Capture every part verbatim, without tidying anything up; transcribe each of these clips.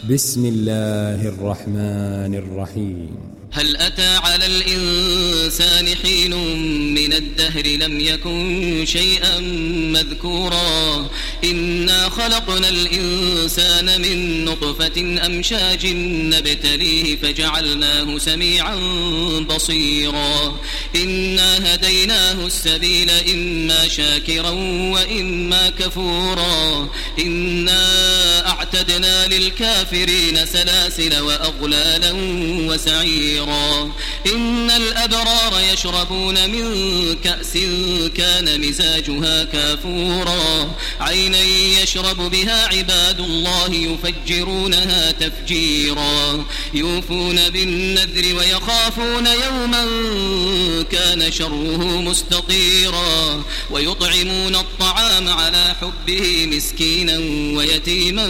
بسم الله الرحمن الرحيم. هل أتى على الإنسان حين من الدهر لم يكن شيئا مذكورا إنا خلقنا الإنسان من نطفة أمشاج نبتليه فجعلناه سميعا بصيرا إنا هديناه السبيل إما شاكرا وإما كفورا إنا أعتدنا للكافرين سلاسل وأغلالا وسعيرا إن الأبرار يشربون من كأس كان مزاجها كافورا عينا يشرب بها عباد الله يفجرونها تفجيرا يوفون بالنذر ويخافون يوما كان شره مستطيرا ويطعمون الطعام على حبه مسكينا ويتيما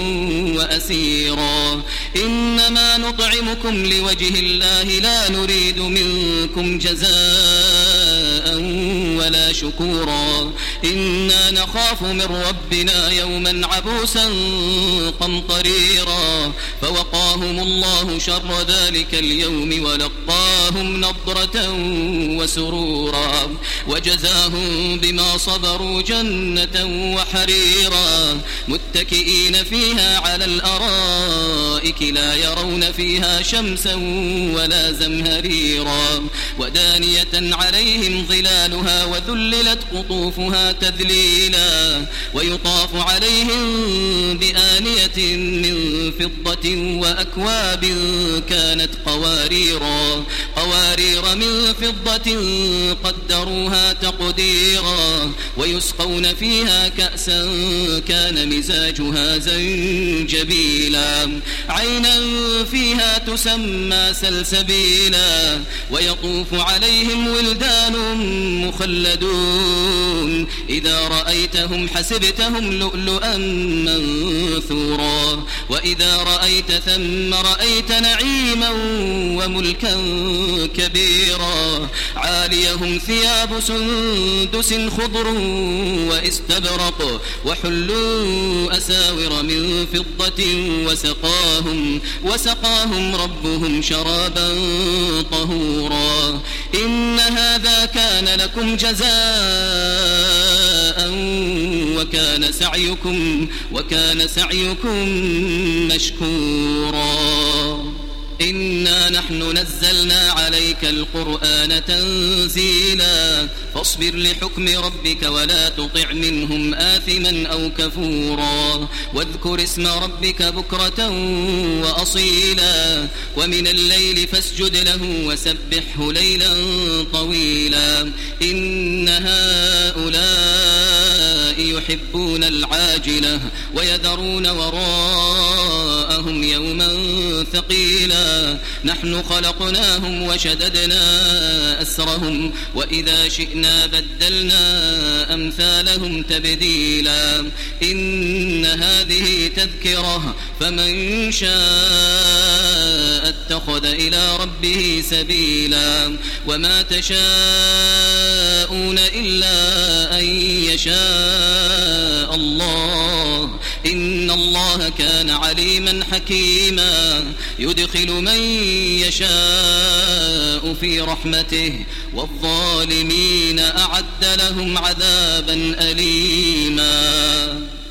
وأسيرا إنما نطعمكم لوجه الله لا نريد منكم جزاء ولا شكورا إنا نخاف من ربنا يوما عبوسا قمطريرا فوقاهم الله شر ذلك اليوم ولقاهم نضرة وسرورا وجزاهم بما صبروا جنة وحريرا متكئين فيها على الأرائك لا يرون فيها شمسا ولا زمهريرا ودانية عليهم ظلالها وذللت قطوفها تذليلا ويطاف عليهم بآنية من فضة وأكواب كانت قواريرا قوارير من فضة قدروها تقديرا ويسقون فيها كأسا كان مزاجها زنجبيلا عينا فيها تسمى سلسبيلا ويطوف عليهم ولدان مخلدون إذا رأيتهم حسبتهم لؤلؤا منثورا وإذا رأيت ثم رأيت نعيما وملكا كبيرا عاليهم ثياب سندس خضر واستبرق وحلوا أساور من فضة وسقاهم وسقاهم ربهم شرابا طهورا إن هذا كان لكم جزاء وكان سعيكم وكان سعيكم مشكورا إنا نحن نزلنا عليك القرآن تنزيلا فاصبر لحكم ربك ولا تطع منهم آثما أو كفورا واذكر اسم ربك بكرة وأصيلا ومن الليل فاسجد له وسبحه ليلا طويلا إن هؤلاء يحبون العاجلة ويذرون وراءهم يوما ثقيلا نحن خلقناهم وشددنا أسرهم وإذا شئنا بدلنا أمثالهم تبديلا إن هذه تذكرة فمن شاء اتخذ إلى ربه سبيلا وما تشاءون إلا أن يشاء الله إن الله كان عليما حكيما يدخل من يشاء في رحمته والظالمين أعد لهم عذابا أليما.